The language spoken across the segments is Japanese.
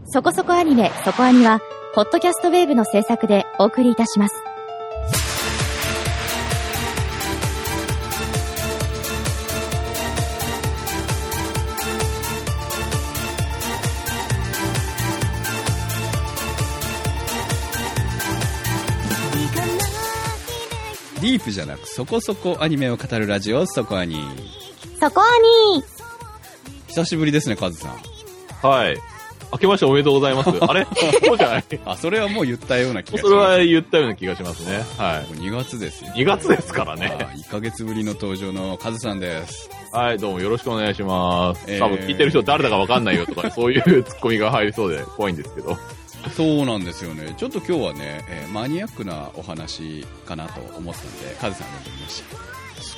そこそこアニメ、そこアニは、ポッドキャストウェーブの制作でお送りいたします。 ディープじゃなくそこそこアニメを語るラジオ、そこアニ。 そこアニ。 久しぶりですね、カズさん。 はい。明けましておめでとうございます。あれそうじゃない？ あ、それはもう言ったような気がします。 それは言ったような気がしますね。はい。 もう2月ですよ。 2月ですからね。 1ヶ月ぶりの登場のカズさんです。 はい、どうもよろしくお願いします。多分聞いてる人誰だかわかんないよとか、そういうツッコミが入りそうで怖いんですけど。 そうなんですよね。ちょっと今日はね、マニアックなお話かなと思ったんで、カズさん呼んでみました。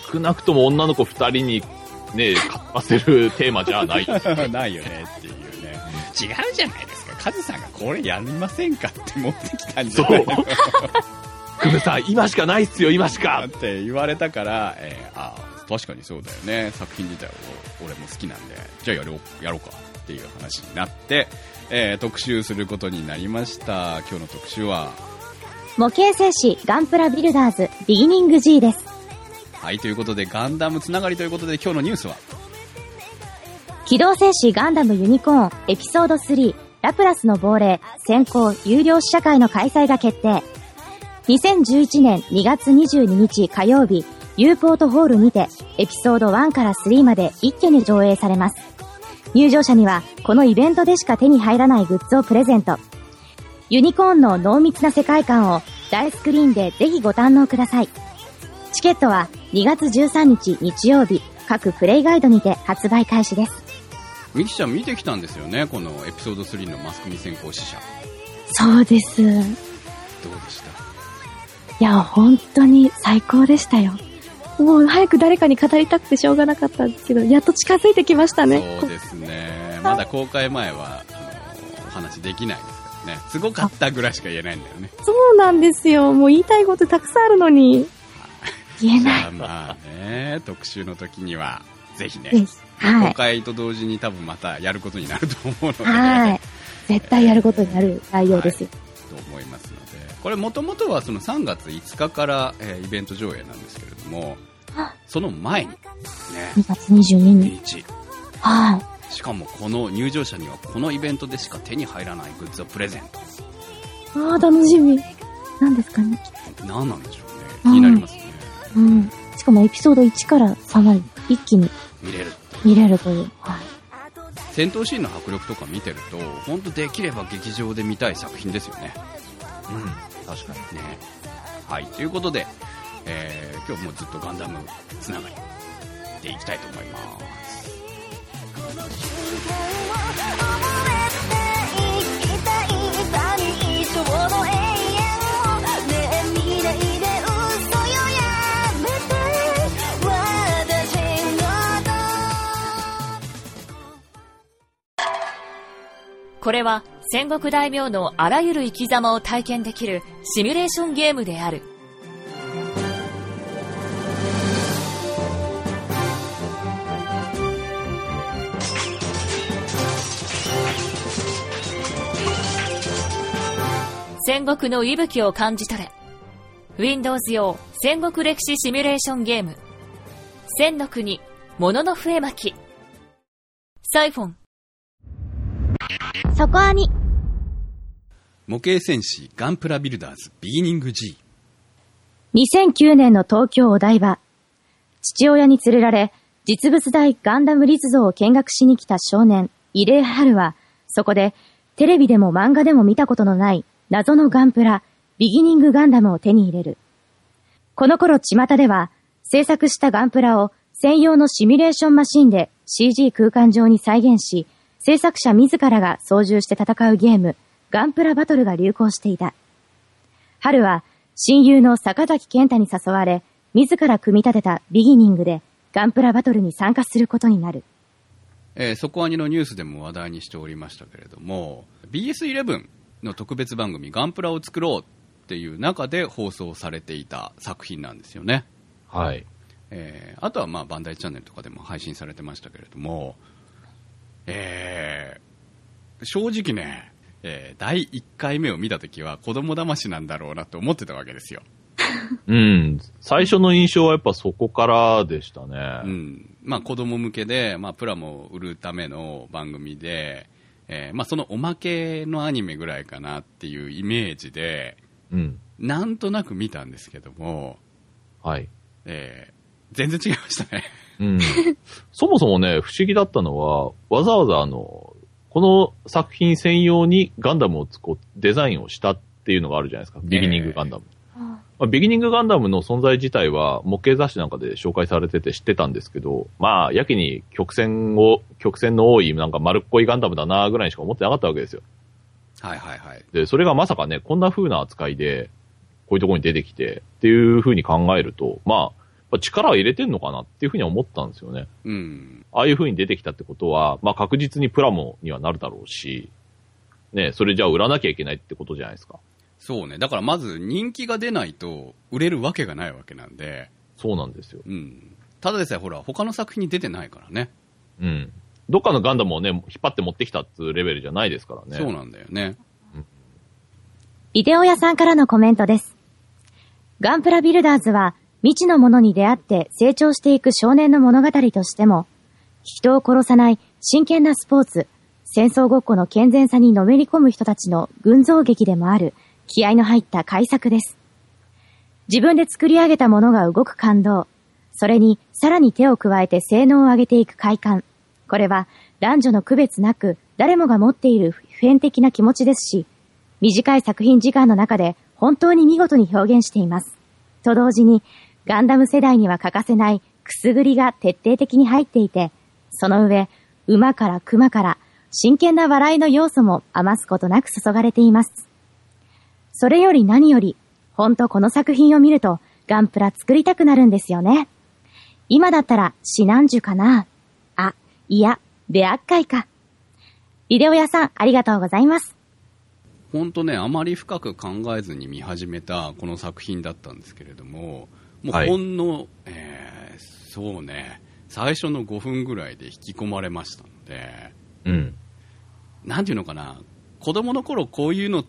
少なくとも女の子2人にね、かっぱせるテーマじゃない。 ないよねっていうね。違うじゃないですか。カズさんがこれやりませんかって持ってきたんじゃないの。 クムさん、今しかないっすよ、今しかって言われたから、確かにそうだよね。作品自体を俺も好きなんで、じゃあやろうかっていう話になって、特集することになりました。今日の特集は模型戦士ガンプラビルダーズビギニング G です。 はい、ということでガンダムつながりということで今日のニュースは機動戦士ガンダムユニコーンエピソード3ラプラスの亡霊先行有料試写会の開催が決定。2011年2月22日火曜日 U ポートホールにてエピソード1から3まで一挙に上映されます。入場者にはこのイベントでしか手に入らないグッズをプレゼント。ユニコーンの濃密な世界観を大スクリーンでぜひご堪能ください。チケットは2月13日日曜日各プレイガイドにて発売開始です。 ミキちゃん見てきたんですよね、このエピソード3のマスコミ先行試写。 そうです。どうでした？ いや本当に最高でしたよ。もう早く誰かに語りたくてしょうがなかったんですけど、やっと近づいてきましたね。 そうですね。まだ公開前はお話できないですからね。すごかったぐらいしか言えないんだよね。 そうなんですよ。もう言いたいことたくさんあるのに言えない。 じゃあまあね、特集の時にはぜひね、 はい、 公開と同時に多分またやることになると思うので、 はい、絶対やることになる内容ですよ、 はい、と思いますので、これもともとはその3月5日から、イベント上映なんですけれども、その前に、ね、 2月22日、 はい、しかもこの入場者にはこのイベントでしか手に入らないグッズをプレゼント。 ああ楽しみ。何ですかね。 何なんでしょうね。気になりますね。 うん。しかもエピソード1から3まで一気に見れるという、はい、 戦闘シーンの迫力とか見てると本当できれば劇場で見たい作品ですよね。 うん、確かにね。 はい、ということで、今日もずっとガンダムつながりでいきたいと思います。この瞬間を覚えて生きたい谷一生の永遠をねえ見ないで嘘よやめて私のこれは戦国大名のあらゆる生き様を体験できるシミュレーションゲームである。戦国の息吹を感じ取れ。Windows 用戦国歴史シミュレーションゲーム。千の国ものの笛巻き。サイフォン。 そこアニ。 模型戦士ガンプラビルダーズビギニング G。 2009年の東京お台場。父親に連れられ実物大ガンダム立像を見学しに来た少年イレイハルは、そこでテレビでも漫画でも見たことのない謎のガンプラビギニングガンダムを手に入れる。この頃巷では制作したガンプラを専用のシミュレーションマシンで CG 空間上に再現し、制作者自らが操縦して戦うゲームガンプラバトルが流行していた。春は親友の坂崎健太に誘われ、自ら組み立てたビギニングでガンプラバトルに参加することになる。 そこアニのニュースでも話題にしておりましたけれども、 BS11 の特別番組ガンプラを作ろうっていう中で放送されていた作品なんですよね。 はい。 あとはまあバンダイチャンネルとかでも配信されてましたけれども、正直ね第1回目を見たときは子供騙しなんだろうなと思ってたわけですよ。 うん。最初の印象はやっぱそこからでしたね。 うん。まあ子供向けで、まあプラモを売るための番組で、まあそのおまけのアニメぐらいかなっていうイメージで、 うん。 なんとなく見たんですけども、 はい。 全然違いましたね。 うん。そもそもね、不思議だったのは、わざわざこの作品専用にガンダムをデザインをしたっていうのがあるじゃないですか。ビギニングガンダム。まあ、ビギニングガンダムの存在自体は模型雑誌なんかで紹介されてて知ってたんですけど、まあ、やけに曲線の多いなんか丸っこいガンダムだなぐらいしか思ってなかったわけですよ。 はいはいはい。 で、それがまさかね、こんな風な扱いで、こういうところに出てきてっていう風に考えると、まあ、力を入れてんのかなっていう風には思ったんですよね。 うん。 ああいう風に出てきたってことは、まあ確実にプラモにはなるだろうし、ね、それじゃあ売らなきゃいけないってことじゃないですか。 そうね。だからまず人気が出ないと売れるわけがないわけなんで。 そうなんですよ。 うん。ただでさえほら、他の作品に出てないからね。 うん。どっかのガンダムをね、引っ張って持ってきたっていうレベルじゃないですからね。 そうなんだよね。 イデオヤさんからのコメントです。ガンプラビルダーズは未知のものに出会って成長していく少年の物語としても、人を殺さない真剣なスポーツ、戦争ごっこの健全さにのめり込む人たちの群像劇でもある気合の入った改作です。自分で作り上げたものが動く感動、それにさらに手を加えて性能を上げていく快感。これは男女の区別なく誰もが持っている普遍的な気持ちですし、短い作品時間の中で本当に見事に表現しています。と同時にガンダム世代には欠かせないくすぐりが徹底的に入っていて、その上、馬から熊から真剣な笑いの要素も余すことなく注がれています。それより何より、ほんとこの作品を見るとガンプラ作りたくなるんですよね。今だったらシナンジュかな？あ、いや、ベアッカイか。ビデオ屋さんありがとうございます。 ほんとね、あまり深く考えずに見始めたこの作品だったんですけれども、もうほんの、はい、そうね、最初の5分ぐらいで引き込まれましたので、 うん。 なんていうのかな、子供の頃こういうのって、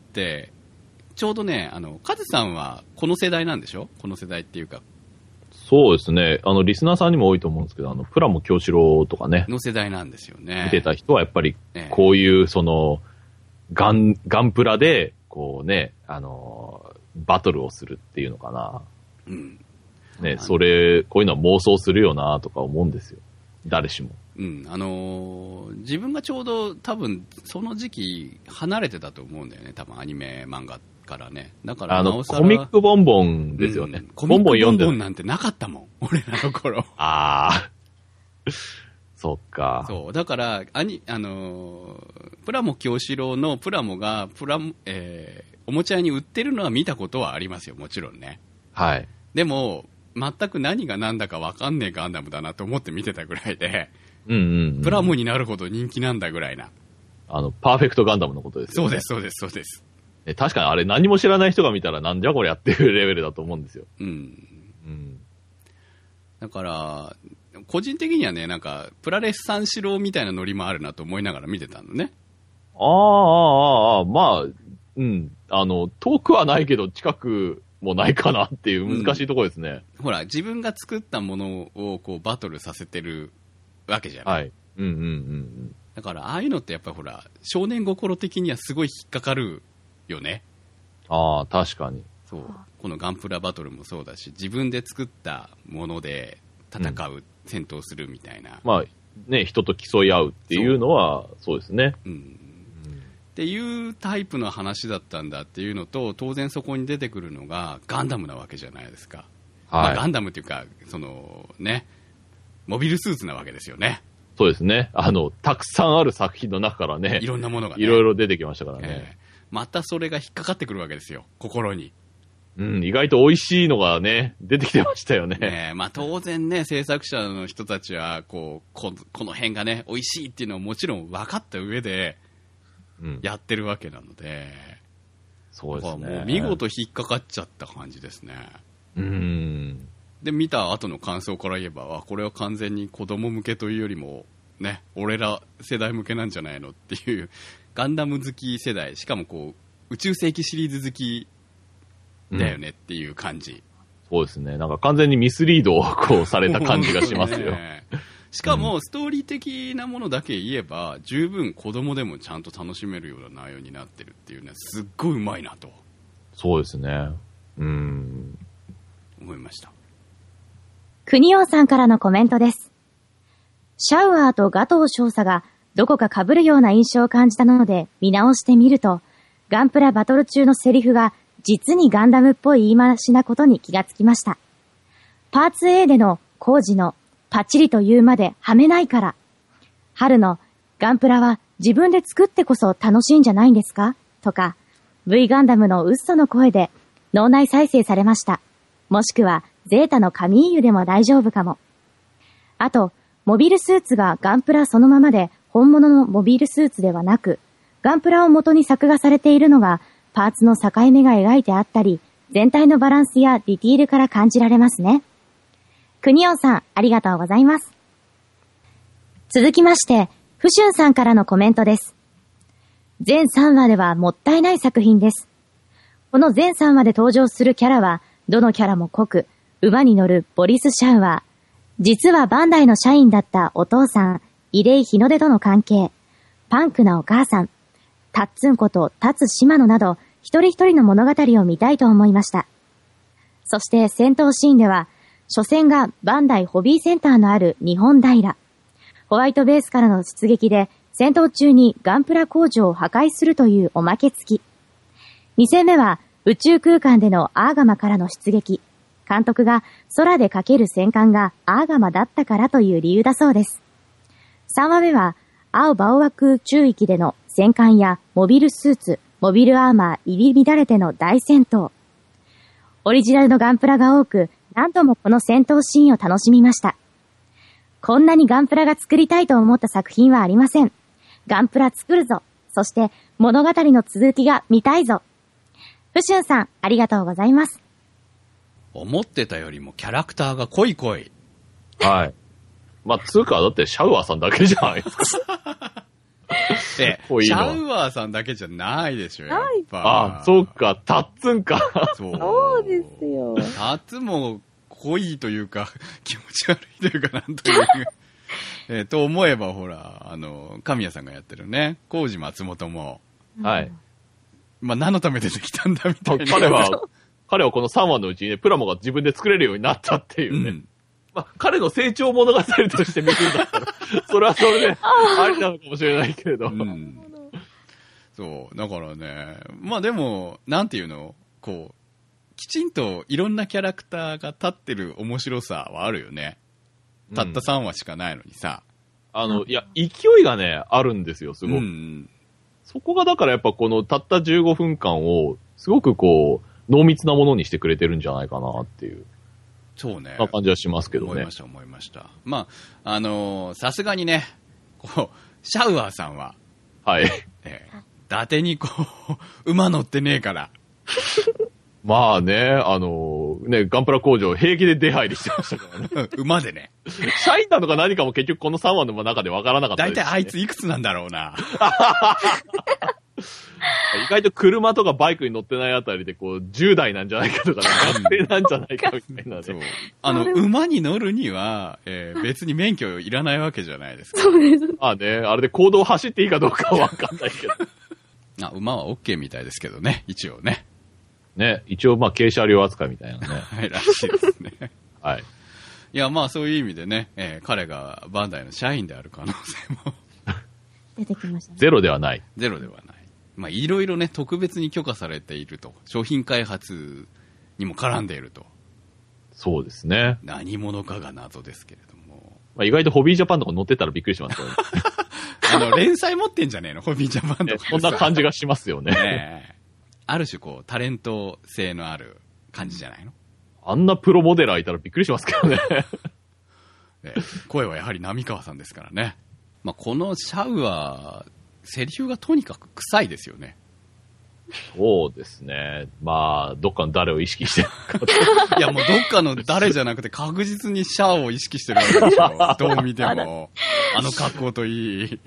ちょうどね、カズさんはこの世代なんでしょ？この世代っていうか。 そうですね。リスナーさんにも多いと思うんですけど、プラモ京志郎とかね。 の世代なんですよね。 見てた人はやっぱり、こういう、ガンプラで、こうね、バトルをするっていうのかな。 うん。 ね、こういうのは妄想するよなとか思うんですよ。誰しも。 うん。自分がちょうど多分、その時期離れてたと思うんだよね。多分アニメ漫画からね。だからなおさら、 コミックボンボンですよね。 コミックボンボンなんてなかったもん。俺らの頃。 ああ。そっか。 そう。だから、プラモ京志郎のプラモが、おもちゃ屋に売ってるのは見たことはありますよ。もちろんね。 はい。 でも、全く何が何だか分かんねえガンダムだなと思って見てたぐらいで、プラモになるほど人気なんだぐらいな。 パーフェクトガンダムのことですよね。 そうです、そうです、そうです。 確かにあれ何も知らない人が見たらなんじゃこれやっていうレベルだと思うんですよ。 うん。だから、個人的にはね、なんか、プラレス三四郎みたいなノリもあるなと思いながら見てたのね。 まあ、うん。遠くはないけど近くもないかなっていう難しいところですね。 ほら、自分が作ったものをこうバトルさせてるわけじゃない。 はい。 だから、ああいうのってやっぱほら、少年心的にはすごい引っかかるよね。 ああ、確かに。 そう。このガンプラバトルもそうだし、自分で作ったもので戦う、戦闘するみたいな。 まあ、ね、人と競い合うっていうのは、そうですね。 っていうタイプの話だったんだっていうのと、当然そこに出てくるのがガンダムなわけじゃないですか。 はい。 まあ、ガンダムっていうか、モビルスーツなわけですよね。 そうですね。たくさんある作品の中からね。 いろんなものがね。 いろいろ出てきましたからね。 またそれが引っかかってくるわけですよ。心に。 意外と美味しいのがね、出てきてましたよね。 まあ当然ね、制作者の人たちは、この辺がね、美味しいっていうのはもちろん分かった上で、やってるわけなので、 そうですね。 もう見事引っかかっちゃった感じですね。で、見た後の感想から言えば、これは完全に子供向けというよりも、ね、俺ら世代向けなんじゃないのっていうガンダム好き世代、しかもこう、宇宙世紀シリーズ好きだよねっていう感じ。 そうですね。なんか完全にミスリードをこうされた感じがしますよ。 しかも、ストーリー的なものだけ言えば、十分子供でもちゃんと楽しめるような内容になってるっていうね、すっごいうまいなと。 そうですね。 思いました。 国王さんからのコメントです。シャウアーとガトー少佐がどこか被るような印象を感じたので見直してみると、ガンプラバトル中のセリフが実にガンダムっぽい言い回しなことに気がつきました。パーツ A での工事のパチリと言うまではめないから。春のガンプラは自分で作ってこそ楽しいんじゃないんですかとか、V ガンダムのウッソの声で脳内再生されました。もしくはゼータのカミーユでも大丈夫かも。あと、モビルスーツがガンプラそのままで本物のモビルスーツではなく、ガンプラを元に作画されているのがパーツの境目が描いてあったり、全体のバランスやディティールから感じられますね。国王さん、ありがとうございます。続きまして、フシュンさんからのコメントです。全3話ではもったいない作品です。この全3話で登場するキャラは、どのキャラも濃く、馬に乗るボリス・シャウアー。実はバンダイの社員だったお父さん、イレイ・ヒノデとの関係。パンクなお母さん。タッツンことタツ・シマノなど、一人一人の物語を見たいと思いました。そして戦闘シーンでは、初戦がバンダイホビーセンターのある日本平。ホワイトベースからの出撃で、戦闘中にガンプラ工場を破壊するというおまけ付き。2戦目は宇宙空間でのアーガマからの出撃。監督が空でかける戦艦がアーガマだったからという理由だそうです。3話目は青バオワ空中域での戦艦やモビルスーツ、モビルアーマー入り乱れての大戦闘。オリジナルのガンプラが多く、何度もこの戦闘シーンを楽しみました。こんなにガンプラが作りたいと思った作品はありません。ガンプラ作るぞ。そして物語の続きが見たいぞ。フシュンさん、ありがとうございます。 思ってたよりもキャラクターが濃い濃い。 はい。まあ、つうか、だってシャウアーさんだけじゃないですか。 シャウアーさんだけじゃないでしょ、やっぱ。 あ、そうか、タッツンか。 そうですよ。 タッツンも濃いというか、気持ち悪いというか、なんというか。と思えば、ほら、神谷さんがやってるね、浩二松本も。 はい。 まあ、何のため出てきたんだみたいな。 彼はこの3話のうちにね、プラモが自分で作れるようになったっていうね。まあ、彼の成長物語として見るんだったら、それはそれでありなのかもしれないけれど。 そう、だからね、まあでも、なんていうの、こう、きちんといろんなキャラクターが立ってる面白さはあるよね。たった3話しかないのにさ。 いや、勢いがね、あるんですよ、すごく。そこがだからやっぱこのたった15分間を、すごくこう、濃密なものにしてくれてるんじゃないかなっていう。 そうね。 な感じはしますけどね。 思いました。まあ、さすがにね、こう、シャウアーさんは、 はい。 伊達にこう、馬乗ってねえから。 まあね、ガンプラ工場平気で出入りしてましたからね。 馬でね。 社員なのか何かも結局この3話の中で分からなかったです、ね。 だいたいあいついくつなんだろうな。 意外と車とかバイクに乗ってないあたりでこう10代なんじゃないかとか、学生なんじゃないかみたいな、 ね。馬に乗るには、別に免許いらないわけじゃないですか。 そうです。 あね、あれで公道走っていいかどうかはわかんないけど。 馬は OK みたいですけどね、一応ね。 ね、一応まあ軽車両扱いみたいなね。 はい、らしいですね。 はい。 いや、まあそういう意味でね、彼がバンダイの社員である可能性も出てきましたね。 ゼロではない。 ゼロではない。まあいろいろね、特別に許可されていると。商品開発にも絡んでいると。 そうですね。 何者かが謎ですけれども。 まあ意外とホビージャパンとか乗ってたらびっくりしますよね。 連載持ってんじゃねえのホビージャパンとか。 そんな感じがしますよね。 ある種こう、タレント性のある感じじゃないの？ あんなプロモデラーいたらびっくりしますけどね。 声はやはり浪川さんですからね。まあ、このシャウは、セリフがとにかく臭いですよね。 そうですね。まあ、どっかの誰を意識してるか。いや、もうどっかの誰じゃなくて確実にシャウを意識してるわけでしょ。どう見ても。あの格好といい。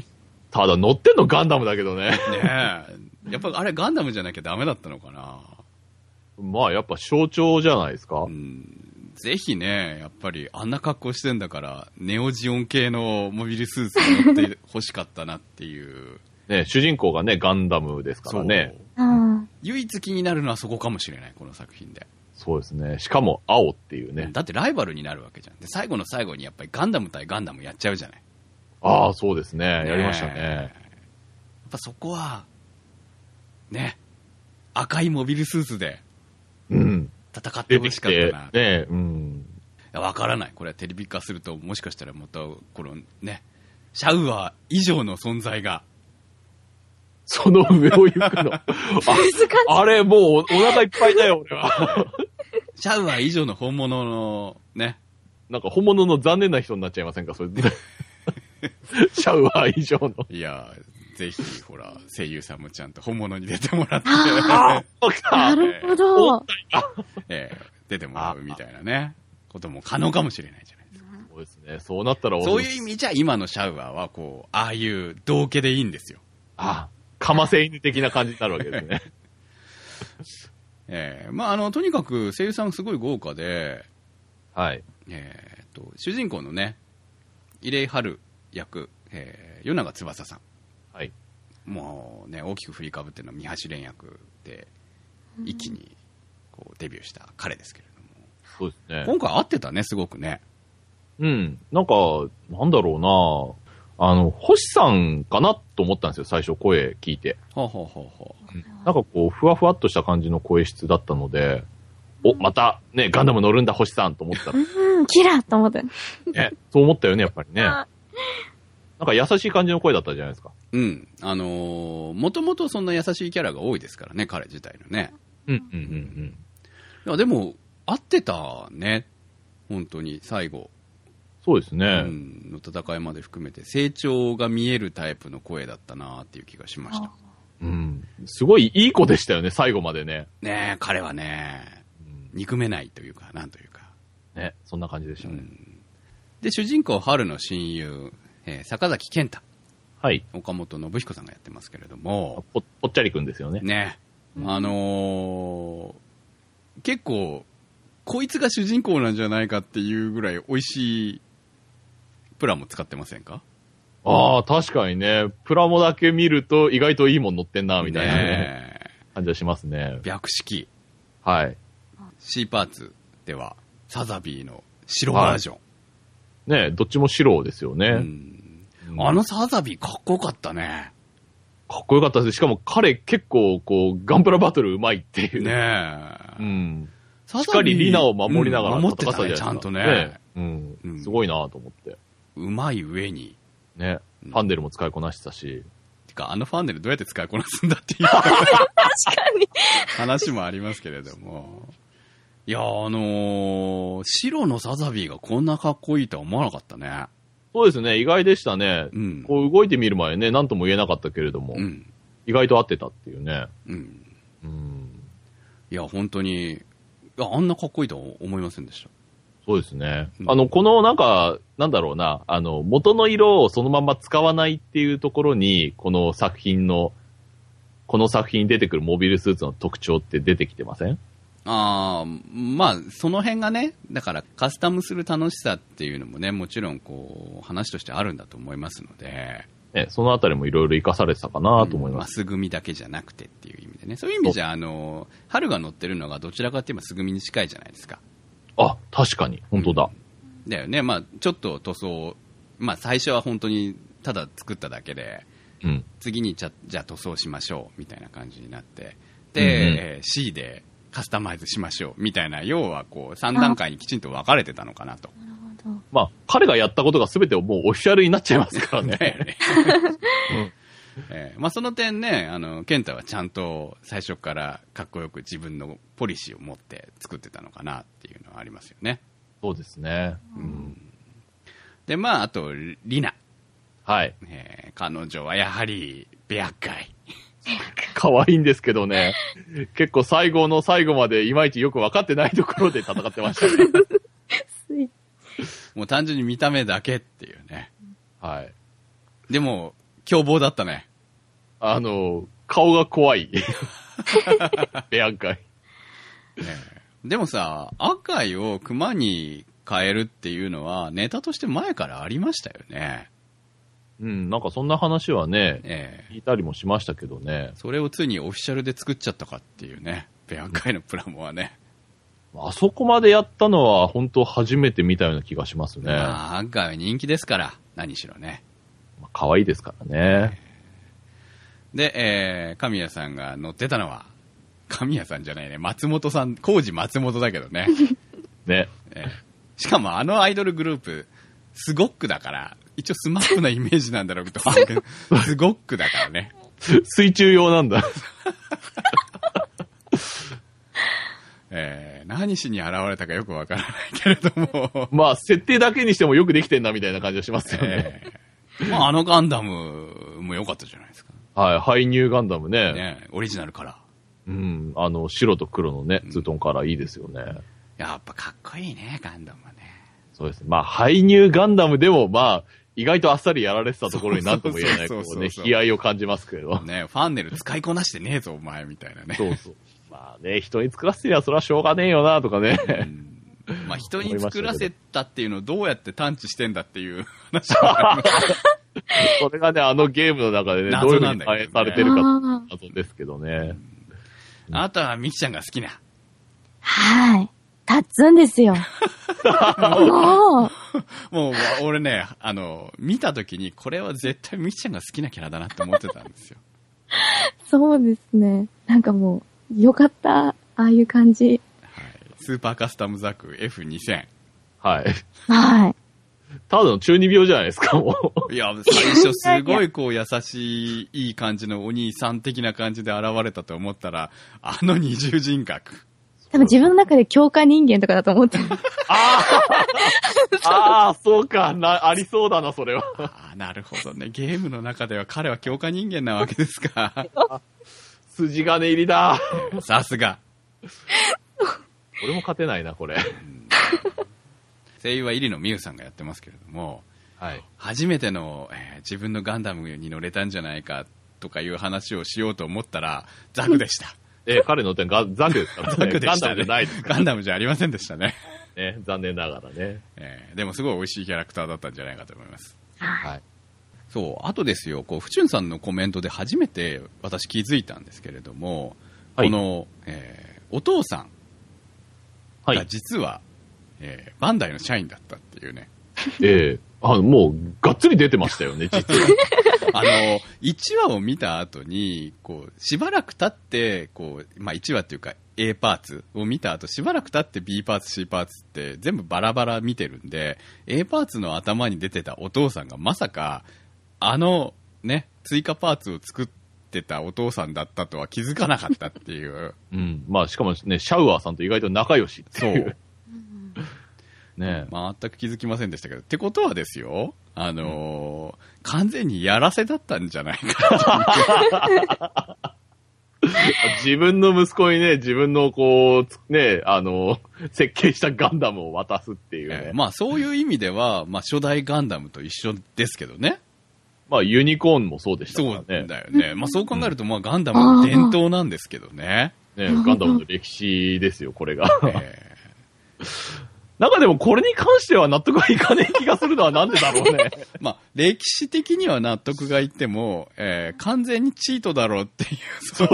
ただ乗ってんのガンダムだけどね。 ねえ。やっぱあれガンダムじゃなきゃダメだったのかな。 まあやっぱ象徴じゃないですか。 ぜひね、やっぱりあんな格好してんだから、ネオジオン系のモビルスーツに乗って欲しかったなっていう。 ね、主人公がね、ガンダムですからね。 唯一気になるのはそこかもしれない、この作品で。 そうですね。しかも青っていうね。 だってライバルになるわけじゃん。で、最後の最後にやっぱりガンダム対ガンダムやっちゃうじゃない。 ああ、そうですね。やりましたね。 やっぱそこは、ね、赤いモビルスーツで、戦ってほしかったな。 ね、 わからない。これはテレビ化すると、もしかしたらまた、このね、シャウアー以上の存在が、 その上を行くの。あれ、もうお腹いっぱいだよ、俺は。 シャウアー以上の本物の、ね。 なんか本物の残念な人になっちゃいませんか、それ。シャウアー以上の。 いや、ぜひ、ほら、声優さんもちゃんと本物に出てもらって。 なるほど。 出てもらうみたいなね、ことも可能かもしれないじゃないですか。 そうですね。そうなったらそういう意味じゃ、今のシャウアーは、こう、ああいう道家でいいんですよ。 かませ犬的な感じになるわけですね。 まあ、とにかく声優さんすごい豪華で、 はい。 主人公のね、イレイハル役、与永翼さん。 はい。 もうね、大きく振りかぶっての三橋蓮役で、一気にこうデビューした彼ですけれども。 そうですね。 今回合ってたね、すごくね。 なんか、なんだろうな星さんかなと思ったんですよ、最初声聞いて。 なんかこう、ふわふわっとした感じの声質だったので、また、ね、ガンダム乗るんだ、星さんと思ったら。 キラーと思った。 そう思ったよね、やっぱりね。なんか優しい感じの声だったじゃないですか。 もともとそんな優しいキャラが多いですからね、彼自体のね。いや、でも、合ってたね。本当に、最後。 そうですね。 の戦いまで含めて、成長が見えるタイプの声だったなっていう気がしました。 すごいいい子でしたよね、最後までね。 ねえ、彼はね、憎めないというか、なんというか。 ね、そんな感じでしたね。 で、主人公、春の親友、坂崎健太。 はい。 岡本信彦さんがやってますけれども。 ぽっちゃりくんですよね。 ね。結構、こいつが主人公なんじゃないかっていうぐらい美味しいプラモ使ってませんか？ 確かにね。プラモだけ見ると意外といいもん乗ってんな、みたいなね。感じはしますね。 白式。 はい。 C パーツでは、サザビーの白バージョン。 ね、どっちも白ですよね。 あのサザビーかっこよかったね。 かっこよかったです。しかも彼結構こう、ガンプラバトル上手いっていう。 ねしっかりリナを守りながら守ってたね、ちゃんとね。 すごいなと思って。 うまい上に。 ね。ファンデルも使いこなしたし。 てか、あのファンデルどうやって使いこなすんだっていう。 確かに。 話もありますけれども。いや、白のサザビーがこんなかっこいいとは思わなかったね。 そうですね、意外でしたね。こう動いてみる前ね、何とも言えなかったけれども、意外と合ってたっていうね。 いや、本当に、あんなかっこいいとは思いませんでした。 そうですね。このなんだろうな、元の色をそのまま使わないっていうところに、この作品に出てくるモビルスーツの特徴って出てきてません？ まあ、その辺がね、だからカスタムする楽しさっていうのもね、もちろんこう、話としてあるんだと思いますので、 そのあたりもいろいろ活かされてたかなと思います。 マス組だけじゃなくてっていう意味でね。そういう意味じゃ、春が乗ってるのがどちらかって言えば素組に近いじゃないですか。 確かに。本当だ。 だよね。まあ、ちょっと塗装、まあ、最初は本当にただ作っただけで、次にじゃあ塗装しましょうみたいな感じになって、で、C でカスタマイズしましょうみたいな、要はこう、3段階にきちんと分かれてたのかなと。 まあ、彼がやったことが全てもうオフィシャルになっちゃいますからね。 だよね。まあその点ね、健太はちゃんと最初からかっこよく自分のポリシーを持って作ってたのかなっていうのはありますよね。 そうですね。 で、まああと、リナ。 はい。 彼女はやはり、ベアッカイ。 可愛いんですけどね。結構最後の最後までいまいちよく分かってないところで戦ってましたね。 もう単純に見た目だけっていうね。 はい。 でも、 凶暴だったね。 顔が怖い。ベアンカイ。 でもさ、赤イを熊に変えるっていうのはネタとして前からありましたよね。 うん、なんかそんな話はね、聞いたりもしましたけどね。 それをついにオフィシャルで作っちゃったかっていうね、ベアンカイのプラモはね。 あそこまでやったのは本当初めて見たような気がしますね。 赤イは人気ですから、何しろね。 可愛いですからね。 で、神谷さんが乗ってたのは、神谷さんじゃないね、松本さん、工事松本だけどね。 ね。 しかもアイドルグループ、スゴックだから、一応スマップなイメージなんだろうと思うけど、スゴックだからね。 水中用なんだ。 何しに現れたかよくわからないけれども。 まあ、設定だけにしてもよくできてんなみたいな感じがしますよね。 まあ、ガンダムも良かったじゃないですか。 はい、ハイニューガンダムね。 ね、オリジナルカラー。 うん、白と黒のね、ツートンカラーいいですよね。 やっぱかっこいいね、ガンダムはね。 そうですね。まあ、ハイニューガンダムでも、まあ、意外とあっさりやられてたところになんとも言えない、こうね、悲哀を感じますけれど。 ね、ファンネル使いこなしてねえぞ、お前、みたいなね。 そうそう。まあね、人に作らせてりゃそれはしょうがねえよな、とかね。 まあ、人に作らせたっていうのをどうやって探知してんだっていう話があります。 それがね、ゲームの中でね、どういうふうに反映されてるか謎ですけどね。 あなたはミキちゃんが好きな。 はい。タッツンですよ。 もう、俺ね、見たときに、これは絶対ミキちゃんが好きなキャラだなって思ってたんですよ。 そうですね。なんかもう、よかった。ああいう感じ。 はい。スーパーカスタムザク F2000。 はい。 はい。 ただの中二病じゃないですか、もう。 いや、最初すごいこう優しい、いい感じのお兄さん的な感じで現れたと思ったら、二重人格。 多分自分の中で強化人間とかだと思ってる。 そうか。ありそうだな、それは。 なるほどね。ゲームの中では彼は強化人間なわけですか。 筋金入りだ。 さすが。 俺も勝てないな、これ。 声優は入野美優さんがやってますけれども、 はい、 初めての、自分のガンダムに乗れたんじゃないかとかいう話をしようと思ったら、ザクでした。 彼の点ザクですからね。 ザクでしたね。 ガンダムじゃないです。 ガンダムじゃありませんでしたね。 残念ながらね。 でもすごい美味しいキャラクターだったんじゃないかと思います。 はい。 そう、あとですよ、フチュンさんのコメントで初めて私気づいたんですけれども、はい、この、お父さんが実は、バンダイの社員だったっていうね。 もう、がっつり出てましたよね、実は。 1話を見た後に、しばらく経って、1話っていうか A パーツを見た後、しばらく経って B パーツ、C パーツって全部バラバラ見てるんで、A パーツの頭に出てたお父さんがまさか、ね、追加パーツを作ってたお父さんだったとは気づかなかったっていう。 うん。まあ、しかもね、シャウアーさんと意外と仲良しっていう。そう。ね、 全く気づきませんでしたけど。ってことはですよ、完全にやらせだったんじゃないか自分の息子にね、自分の設計したガンダムを渡すっていうね。 まあそういう意味では、まあ初代ガンダムと一緒ですけどね。 まあユニコーンもそうでしたからね。 そうだよね。まあそう考えると、まあガンダムの伝統なんですけどね。 ね、ガンダムの歴史ですよ、これが。なんかでもこれに関しては納得がいかねえ気がするのはなんでだろうね。 まあ、歴史的には納得がいっても、完全にチートだろうっていう、そう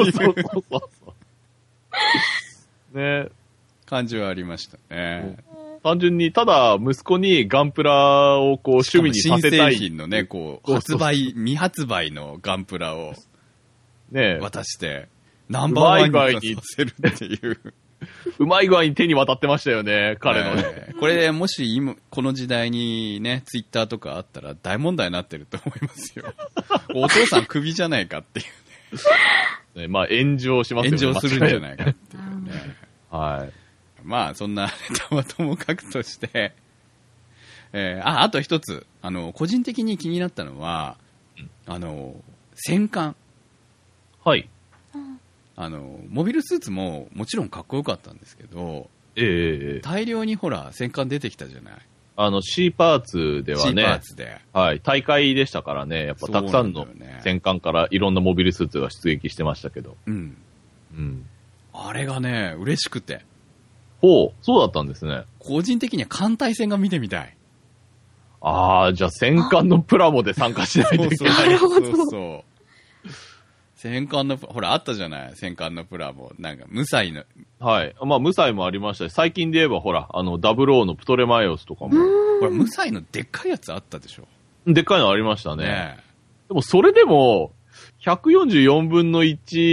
ね、 感じはありましたね。 単純に、ただ息子にガンプラを趣味にさせたい。 新製品のね、未発売のガンプラを渡して、ナンバーワンにさせるっていう。 うまい具合に手に渡ってましたよね、彼のね。 これ、もし今、この時代にね、ツイッターとかあったら大問題になってると思いますよ。お父さんクビじゃないかっていうね。 まあ、炎上しますよね。 炎上するんじゃないかっていうね。 はい。 まあ、そんなネタはともかくとして、あと一つ、個人的に気になったのは、戦艦。 はい。 モビルスーツももちろんかっこよかったんですけど、大量にほら戦艦出てきたじゃない。 C パーツでは C パーね、 ツで。 はい、大会でしたからね、やっぱたくさんのそうなんだよね戦艦からいろんなモビルスーツが出撃してましたけど。 うん。 うん。 あれがね、嬉しくて。 ほう、そうだったんですね。 個人的には艦隊戦が見てみたい。 ああ、じゃあ戦艦のプラモで参加しないといけない。 なるほどそうそう。戦艦の、ほら、あったじゃない戦艦のプラモ。なんか、無彩の。 はい。まあ、無彩もありましたし、最近で言えばほら、00のプトレマイオスとかも、 これ、無彩のでっかいやつあったでしょ。 でっかいのありましたね。 ねでもそれでも、144分の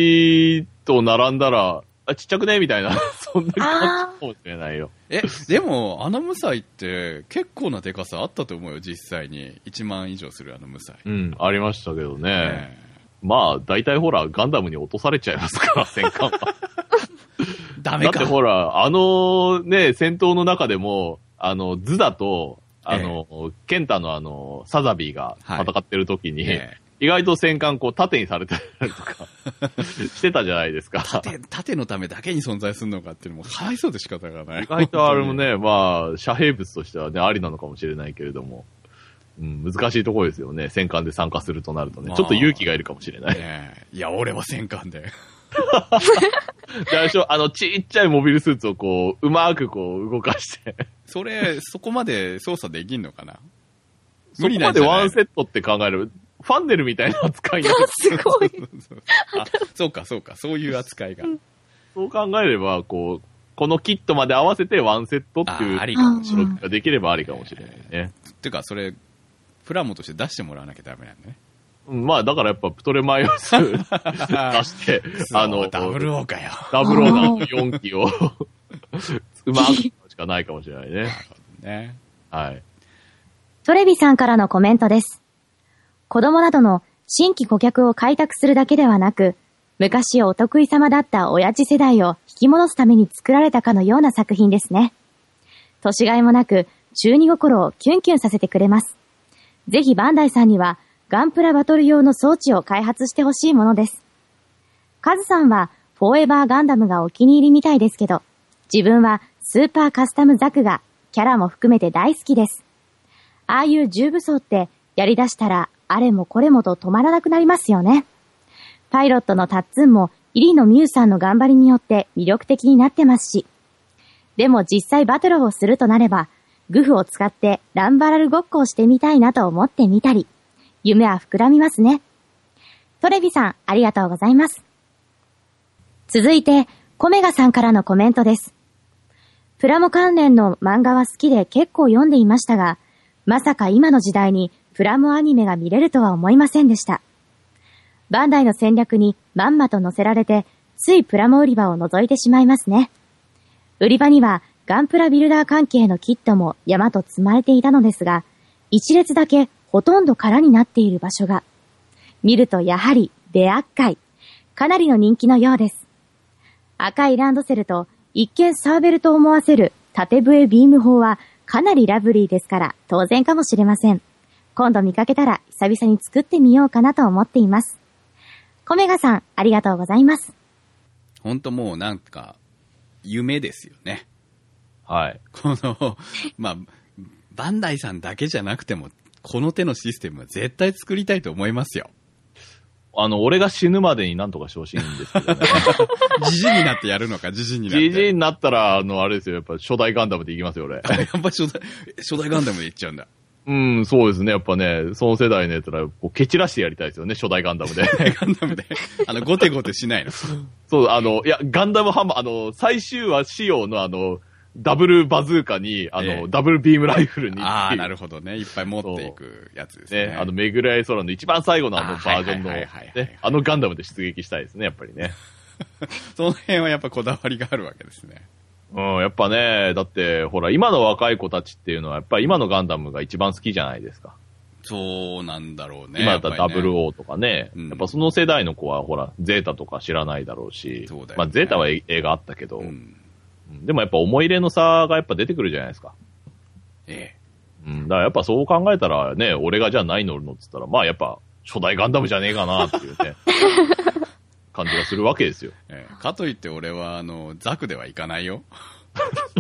1と並んだら、ちっちゃくねみたいな、そんな感じかもしれないよ。 え。でも、あの無彩って結構なでかさあったと思うよ、実際に。1万以上するあの無彩。 うん、ありましたけどね。 ねまあ、大体ほら、ガンダムに落とされちゃいますから、戦艦は。 ダメか。 だってほら、ね、戦闘の中でも、ズダと、ケンタのサザビーが戦ってる時に、意外と戦艦こう縦にされてたりとかしてたじゃないですか。 盾のためだけに存在するのかっていうのもかわいそうで仕方がない。 意外とあれもね、まあ、遮蔽物としてはね、ありなのかもしれないけれども、うん、難しいところですよね。戦艦で参加するとなるとね、 まあちょっと勇気がいるかもしれない。 いや、俺は戦艦で。 最初、ちっちゃいモビルスーツをこう、うまくこう動かして。 そこまで操作できんのかなそこまでワンセットって考える。ファンネルみたいな扱いになる。 すごい。 あ、そうか、そういう扱いが。 そう考えれば、このキットまで合わせてワンセットっていう、 ありかもしれない。 ができればありかもしれないね。 てか、それ、プラモとして出してもらわなきゃダメなんだね。 まあ、だからやっぱ、プトレマイオス出して、 ダブルオーかよ。 ダブルオーの4機を、うまくしかないかもしれないね。 ね。 はい。 トレビさんからのコメントです。子供などの新規顧客を開拓するだけではなく、昔お得意様だった親父世代を引き戻すために作られたかのような作品ですね。年がいもなく、中二心をキュンキュンさせてくれます。ぜひバンダイさんには、ガンプラバトル用の装置を開発してほしいものです。カズさんは、フォーエバーガンダムがお気に入りみたいですけど、自分はスーパーカスタムザクがキャラも含めて大好きです。ああいう重武装ってやり出したらあれもこれもと止まらなくなりますよね。パイロットのタッツンもイリのミュウさんの頑張りによって魅力的になってますし。でも実際バトルをするとなれば、グフを使ってランバラルごっこをしてみたいなと思ってみたり、夢は膨らみますね。トレビさん、ありがとうございます。続いて、コメガさんからのコメントです。プラモ関連の漫画は好きで結構読んでいましたが、まさか今の時代にプラモアニメが見れるとは思いませんでした。バンダイの戦略にまんまと乗せられて、ついプラモ売り場を覗いてしまいますね。売り場にはガンプラビルダー関係のキットも山と積まれていたのですが、一列だけほとんど空になっている場所が。見るとやはりレア界。かなりの人気のようです。赤いランドセルと一見サーベルと思わせる縦笛ビーム砲はかなりラブリーですから当然かもしれません。今度見かけたら久々に作ってみようかなと思っています。コメガさん、ありがとうございます。 ほんともうなんか、夢ですよね。 はい。 この、まあ、バンダイさんだけじゃなくても、この手のシステムは絶対作りたいと思いますよ。 俺が死ぬまでになんとかしてほしいんですけどね。 ジジイになってやるのか、ジジイになって。 ジジイになったら、あれですよ、やっぱ初代ガンダムでいきますよ、俺。 やっぱ初代ガンダムでいっちゃうんだ。 うん、そうですね。やっぱね、その世代のやつら、こう、蹴散らしてやりたいですよね、初代ガンダムで。 ガンダムで。ゴテゴテしないの。 そう、いや、ガンダムハンマー、最終話仕様のダブルバズーカに、ダブルビームライフルに。 ああ、なるほどね。いっぱい持っていくやつですね。 ね、めぐらい空の一番最後のバージョンの、ね、ガンダムで出撃したいですね、やっぱりね。 その辺はやっぱこだわりがあるわけですね。 うん、やっぱね、だって、ほら、今の若い子たちっていうのは、やっぱり今のガンダムが一番好きじゃないですか。 そうなんだろうね。 今だったら WO とかね。 うん、 やっぱその世代の子は、ほら、ゼータとか知らないだろうし。 そうだよね。 まあ、ゼータは映画あったけど、でもやっぱ思い入れの差がやっぱ出てくるじゃないですか。 ええ。 うん。だからやっぱそう考えたらね、俺がじゃあ何乗るのって言ったら、まあやっぱ初代ガンダムじゃねえかなっていうね。感じがするわけですよ。 かといって俺はザクではいかないよ。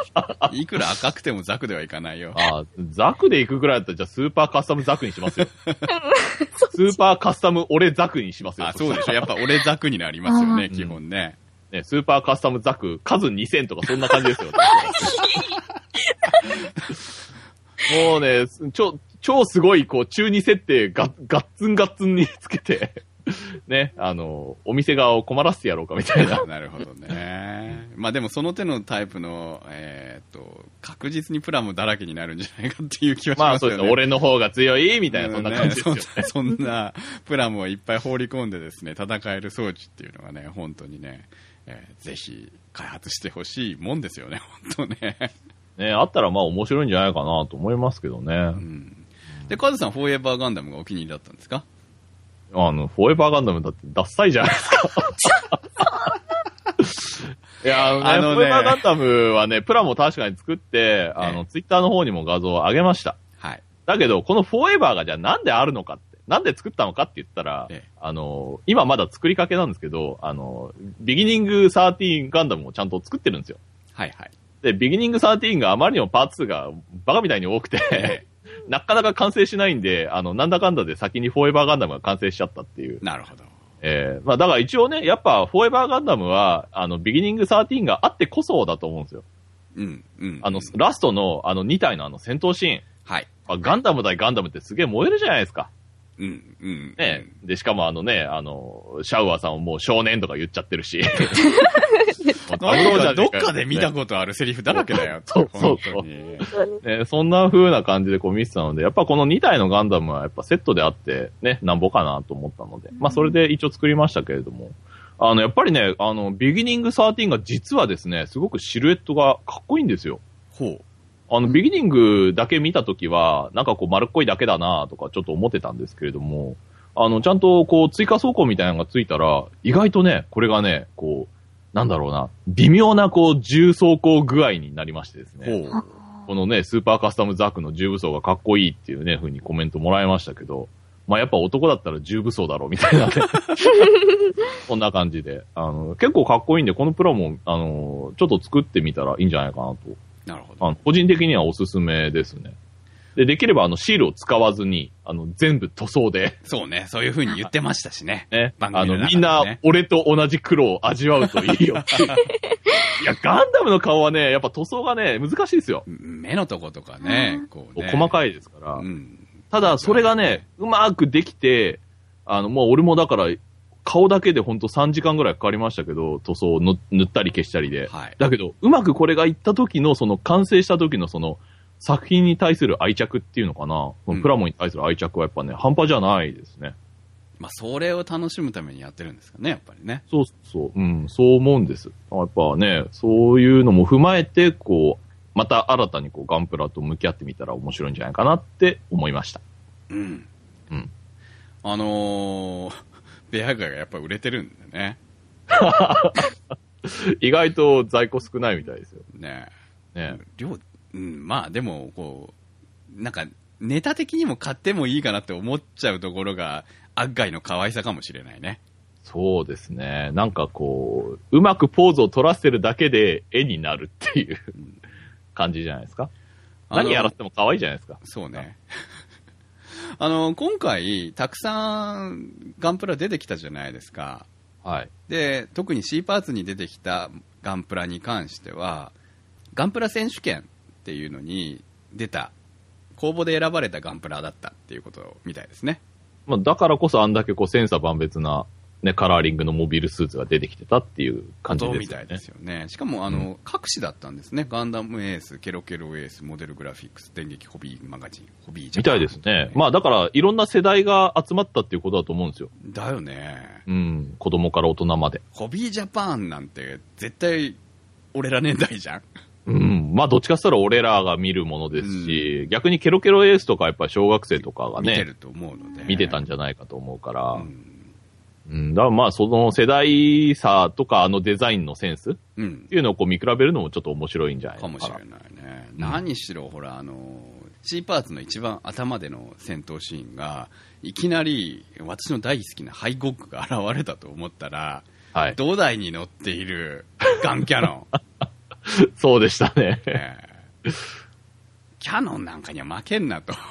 いくら赤くてもザクではいかないよ。 ああ、ザクで行くぐらいだったら、じゃあスーパーカスタムザクにしますよ。スーパーカスタム俺ザクにしますよ。 あ、そうでしょ。やっぱ俺ザクになりますよね、基本ね。 ね、スーパーカスタムザク、数2000とかそんな感じですよ。もうね、超すごい、こう、中2設定ガッツンにつけて、ね、お店側を困らせてやろうかみたいな。 なるほどね。まあでもその手のタイプの、確実にプラモだらけになるんじゃないかっていう気はしますよね。 まあそうですね。俺の方が強いみたいな、そんな感じですよね。 そんなプラモをいっぱい放り込んでですね、戦える装置っていうのがね、本当にね、ぜひ開発してほしいもんですよね、本当ね。 ね、あったらまあ面白いんじゃないかなと思いますけどね。うん、 で、カズさん、フォーエバーガンダムがお気に入りだったんですか？ フォーエバーガンダムだってダッサいじゃないですか。いや、フォーエバーガンダムはね、プラも確かに作って、ツイッターの方にも画像を上げました。はい。だけど、このフォーエバーがじゃあなんであるのかって、なんで作ったのかって言ったら、今まだ作りかけなんですけど、ビギニング13ガンダムをちゃんと作ってるんですよ。はいはい。で、ビギニング13があまりにもパーツ数がバカみたいに多くて、なかなか完成しないんで、なんだかんだで先にフォーエバーガンダムが完成しちゃったっていう。なるほど。まあだから一応ね、やっぱフォーエバーガンダムは、ビギニング13があってこそだと思うんですよ。ラストの2体の戦闘シーン。はい。ガンダム対ガンダムってすげえ燃えるじゃないですか。ね。で、しかもシャウアーさんももう少年とか言っちゃってるし。 どっかで見たことあるセリフだらけだよ。そう。 ね、そんな風な感じでこう見てたので、やっぱこの2体のガンダムはやっぱセットであって、ね、なんぼかなと思ったので、まあそれで一応作りましたけれども、やっぱりね、ビギニング13が実はですね、すごくシルエットがかっこいいんですよ。ほう。ビギニングだけ見たときは、なんかこう丸っこいだけだなとかちょっと思ってたんですけれども、ちゃんとこう追加装甲みたいなのがついたら、意外とね、これがね、こう、なんだろうな、微妙なこう重装甲具合になりましてですね。このね、スーパーカスタムザクの重武装がかっこいいっていうね、風にコメントもらいましたけど、まあやっぱ男だったら重武装だろうみたいなね。こんな感じで。結構かっこいいんで、このプラも、ちょっと作ってみたらいいんじゃないかなと。なるほど。個人的にはおすすめですね。できればシールを使わずに、全部塗装で。 そうね、そういう風に言ってましたしね。 ね。みんな、俺と同じ苦労を味わうといいよっていう。いや、ガンダムの顔はね、やっぱ塗装がね、難しいですよ。 目のとことかね、 こうね細かいですから。ただ、それがね、うまくできて、もう俺もだから、顔だけでほんと3時間ぐらいかかりましたけど、塗装を塗ったり消したりで。はい。だけど、うまくこれがいった時の、完成した時の作品に対する愛着っていうのかな、プラモに対する愛着はやっぱね、半端じゃないですね。 まあ、それを楽しむためにやってるんですかね、やっぱりね。 そう、そう思うんです。やっぱね、そういうのも踏まえて、こう、また新たにこうガンプラと向き合ってみたら面白いんじゃないかなって思いました。 ベアガがやっぱ売れてるんだね。 意外と在庫少ないみたいですよ。ねまあでも、こう、なんか、ネタ的にも買ってもいいかなって思っちゃうところが、悪外の可愛さかもしれないね。 そうですね。なんかこう、うまくポーズを取らせてるだけで絵になるっていう感じじゃないですか。何やらせても可愛いじゃないですか。 そうね。今回、たくさんガンプラ出てきたじゃないですか。はい。で、特に C パーツに出てきたガンプラに関しては、ガンプラ選手権っていうのに出た、公募で選ばれたガンプラだったっていうことみたいですね。 まあ、だからこそあんだけこう千差万別な、ね、カラーリングのモビルスーツが出てきてたっていう感じですよね。 みたいですよね。しかも各紙だったんですね。ガンダムエース、ケロケロエース、モデルグラフィックス、電撃ホビーマガジン、ホビージャパン。 みたいですね。まあだからいろんな世代が集まったっていうことだと思うんですよ。 だよね。 子供から大人まで。 ホビージャパンなんて絶対俺ら年代じゃん。 まあどっちかって言ったら俺らが見るものですし、逆にケロケロエースとかやっぱり小学生とかがね、 見てると思うので。 見てたんじゃないかと思うから、だからまあその世代差とかデザインのセンスっていうのをこう見比べるのもちょっと面白いんじゃないかな。 かもしれないね。何しろほらC パーツの一番頭での戦闘シーンがいきなり私の大好きなハイゴックが現れたと思ったら、はい、土台に乗っているガンキャノン。 そうでしたね。 キャノンなんかには負けんなと。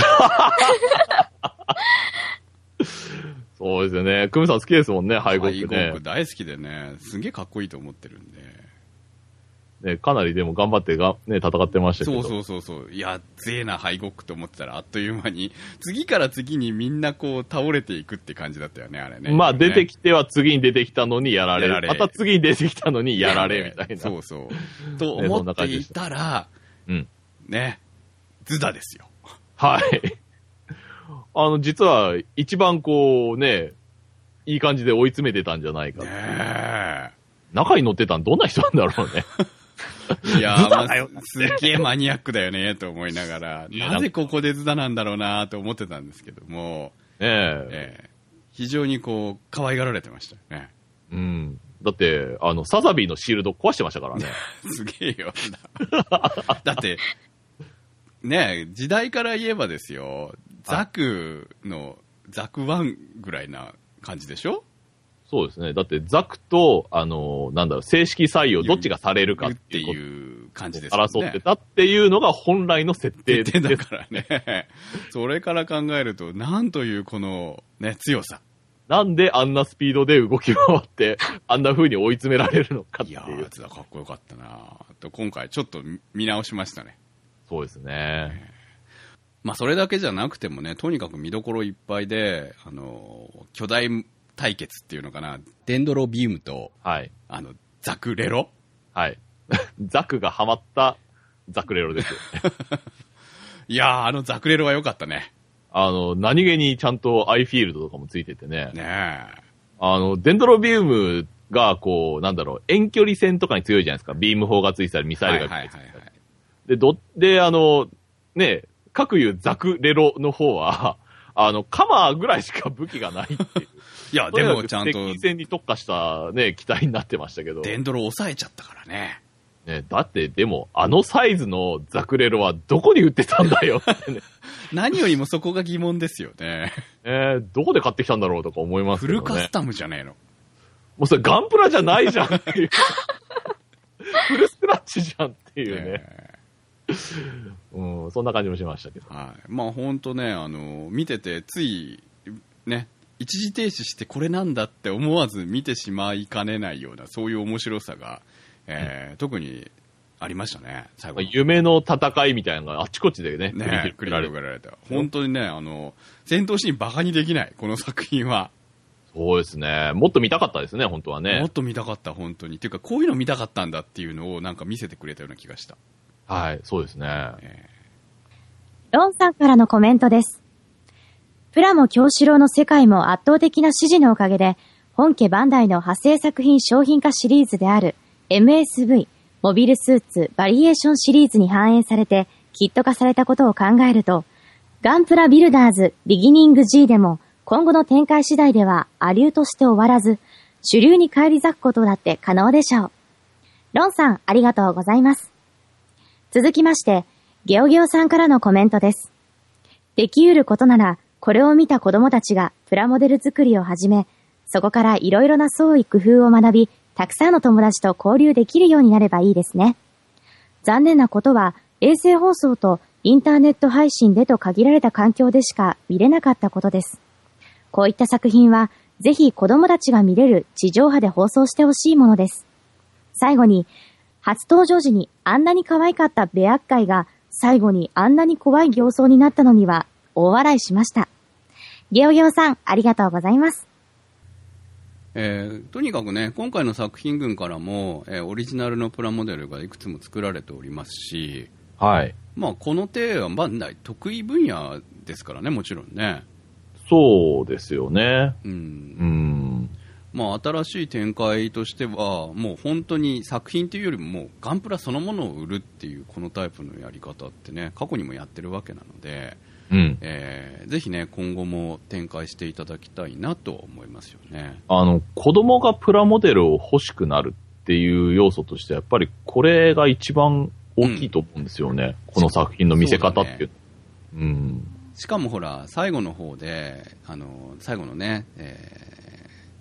そうですよね。クムさん好きですもんね、ハイゴックね。 ハイゴック大好きでね、すげえかっこいいと思ってるんで。 ね、かなりでも頑張ってね、戦ってましたけど。 そう。いや、ぜえなハイゴックと思ってたら、あっという間に、次から次にみんなこう倒れていくって感じだったよね、あれね。 まあ、出てきては次に出てきたのにやられ。また次に出てきたのにやられ、みたいな。 そう。と思っていたら、 うん。 ね、ズダですよ。 はい。実は、一番こうね、いい感じで追い詰めてたんじゃないか。 ねえ。 中に乗ってたのどんな人なんだろうね。 いやー、すっげえマニアックだよね、と思いながら、なぜここでズダなんだろうなと思ってたんですけども、非常にこう、可愛がられてましたね。 うん。だって、サザビーのシールド壊してましたからね。 すげえよ。だって、ね時代から言えばですよ、ザク1ぐらいな感じでしょ？ そうですね。だってザクと、正式採用どっちがされるかっていう感じですね。 争ってたっていうのが本来の設定だからね。それから考えると、なんというこのね、強さ。 なんであんなスピードで動き回って、あんな風に追い詰められるのかっていう。 いやー、かっこよかったなと、今回ちょっと見直しましたね。 そうですね。 まあ、それだけじゃなくてもね、とにかく見どころいっぱいで、巨大対決っていうのかな、デンドロビームと、 はい。 ザクレロ？ はい。ザクがハマったザクレロですよね。 いやー、ザクレロは良かったね。 何気にちゃんとアイフィールドとかもついててね。 ねえ。 デンドロビウムが、こう、遠距離戦とかに強いじゃないですか。ビーム砲がついてたり、ミサイルがついてたり。で、各いうザクレロの方は、カマーぐらいしか武器がないっていう。 いや、でもちゃんと。 敵戦に特化したね、機体になってましたけど。 デンドロ抑えちゃったからね。 ね、だって、でも、サイズのザクレロはどこに売ってたんだよってね。 何よりもそこが疑問ですよね。 どこで買ってきたんだろうとか思いますけどね。 フルカスタムじゃねえの。 もうそれガンプラじゃないじゃんっていう。フルスクラッチじゃんっていうね。そんな感じもしましたけど。 はい。まあ本当ね、見ててつい、ね、一時停止してこれなんだって思わず見てしまいかねないような、そういう面白さが、特にありましたね、最後。 夢の戦いみたいなのがあちこちでね、 繰り広げられた。本当にね、戦闘シーンバカにできない、この作品は。 そうですね。もっと見たかったですね、本当はね。 もっと見たかった、本当に。っていうか、こういうの見たかったんだっていうのをなんか見せてくれたような気がした。 はい、そうですね。 ロンさんからのコメントです。プラモ京志郎の世界も圧倒的な支持のおかげで、本家バンダイの派生作品商品化シリーズである MSV、モビルスーツバリエーションシリーズに反映されてキット化されたことを考えると、ガンプラビルダーズビギニング G でも今後の展開次第ではアリューとして終わらず、主流に返り咲くことだって可能でしょう。ロンさん、ありがとうございます。続きまして、ゲオゲオさんからのコメントです。できうることなら、これを見た子供たちがプラモデル作りを始め、そこからいろいろな創意工夫を学び、たくさんの友達と交流できるようになればいいですね。残念なことは、衛星放送とインターネット配信でと限られた環境でしか見れなかったことです。こういった作品は、ぜひ子供たちが見れる地上波で放送してほしいものです。最後に、初登場時にあんなに可愛かったベアッカイが最後にあんなに怖い形相になったのには大笑いしました。ゲオゲオさん、ありがとうございます。 とにかくね、今回の作品群からも、オリジナルのプラモデルがいくつも作られておりますし、はい。まあ、この手はバンダイ得意分野ですからね、もちろんね。 そうですよね。まあ、新しい展開としてはもう本当に作品というよりももうガンプラそのものを売るっていうこのタイプのやり方ってね、過去にもやってるわけなので、ぜひね今後も展開していただきたいなと思いますよね。 子供がプラモデルを欲しくなるっていう要素としてやっぱりこれが一番大きいと思うんですよね、この作品の見せ方っていう。 しかもほら最後の方で最後のね、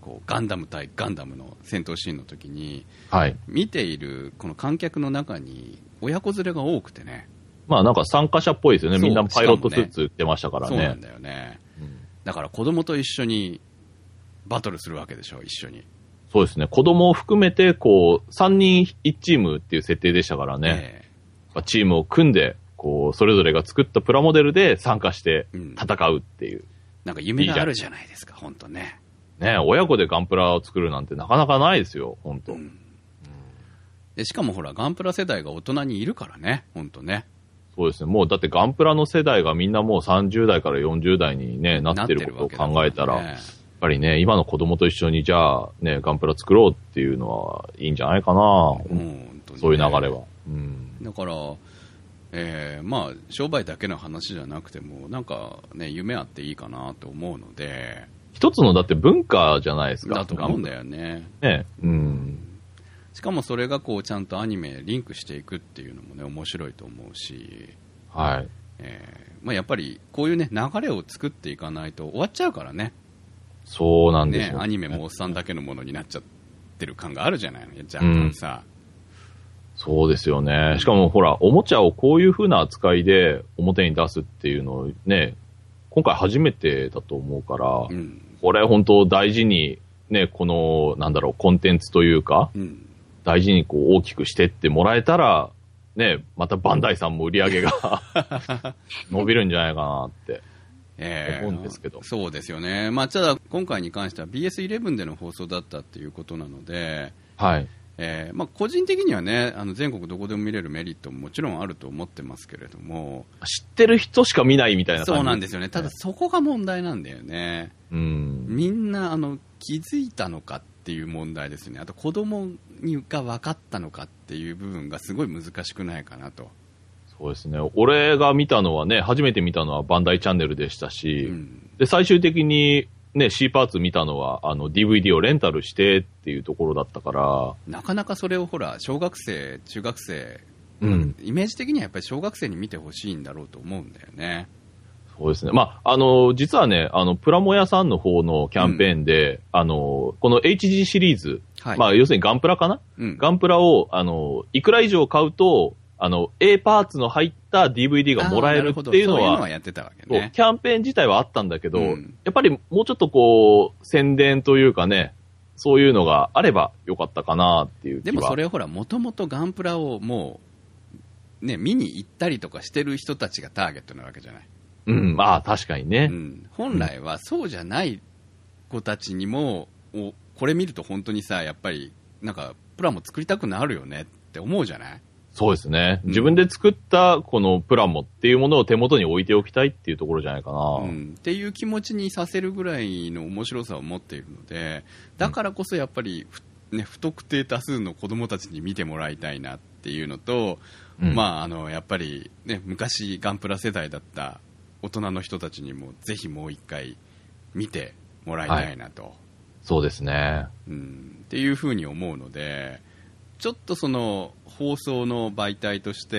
こうガンダム対ガンダムの戦闘シーンの時に、 はい。 見ているこの観客の中に親子連れが多くてね。 まあなんか参加者っぽいですよね。 そうみんなパイロットスーツ着てましたからね。 そうなんだよね。だから子供と一緒にバトルするわけでしょ、一緒に。 そうですね。子供を含めて、こう、3人1チームっていう設定でしたからね。チームを組んで、こう、それぞれが作ったプラモデルで参加して戦うっていう。 なんか夢があるじゃないですか、本当ね。 ね、親子でガンプラを作るなんてなかなかないですよ、本当。 で、しかもほら、ガンプラ世代が大人にいるからね、本当ね。 そうですね。もうだってガンプラの世代がみんなもう30代から40代にね、なってることを考えたら、やっぱりね、今の子供と一緒にじゃあね、ガンプラ作ろうっていうのはいいんじゃないかな。そういう流れは。 だから、まあ、商売だけの話じゃなくても、なんかね、夢あっていいかなと思うので。 一つのだって文化じゃないですか。 だと思うんだよね。 ね。 しかもそれがこうちゃんとアニメリンクしていくっていうのもね面白いと思うし、 はい。 まあ、やっぱりこういうね流れを作っていかないと終わっちゃうからね。 そうなんですよ、 ね。アニメもおっさんだけのものになっちゃってる感があるじゃないの、若干さ。 そうですよね。しかもほら、おもちゃをこういう風な扱いで表に出すっていうのをね、今回初めてだと思うから、これ本当大事にね、このなんだろうコンテンツというか。大事にこう大きくしてってもらえたら、ね、またバンダイさんも売り上げが伸びるんじゃないかなって思うんですけど。 そうですよね。まあ、ただ今回に関しては BS11 での放送だったっていうことなので、 はい。 まあ、個人的にはね、全国どこでも見れるメリットももちろんあると思ってますけれども。 知ってる人しか見ないみたいな感じ。 そうなんですよね。ただそこが問題なんだよね。みんな気づいたのかっていう問題ですね。あと子供が分かったのかっていう部分がすごい難しくないかなと。 そうですね。俺が見たのはね、初めて見たのはバンダイチャンネルでしたし、で最終的にね C パーツ見たのはDVD をレンタルしてっていうところだったから、 なかなかそれをほら小学生中学生、イメージ的にはやっぱり小学生に見てほしいんだろうと思うんだよね。 そうですね。まあ、実はね、プラモ屋さんの方のキャンペーンで、この HG シリーズ、まあ、要するにガンプラかな、ガンプラを、いくら以上買うと、A パーツの入った DVD がもらえるっていうのは、 そういうのはやってたわけね。 キャンペーン自体はあったんだけど、やっぱりもうちょっとこう、宣伝というかね、そういうのがあればよかったかなっていう気は。 でもそれはほら、もともとガンプラをもう、ね、見に行ったりとかしてる人たちがターゲットなわけじゃない。 まあ確かにね。 本来はそうじゃない子たちにも、これ見ると本当にさ、やっぱり、なんか、プラモ作りたくなるよねって思うじゃない？ そうですね。自分で作ったこのプラモっていうものを手元に置いておきたいっていうところじゃないかな。 っていう気持ちにさせるぐらいの面白さを持っているので、だからこそやっぱり、ね、不特定多数の子供たちに見てもらいたいなっていうのと、まあ、やっぱり、ね、昔ガンプラ世代だった大人の人たちにもぜひもう一回見てもらいたいなと、 そうですね、 っていうふうに思うので、ちょっとその放送の媒体として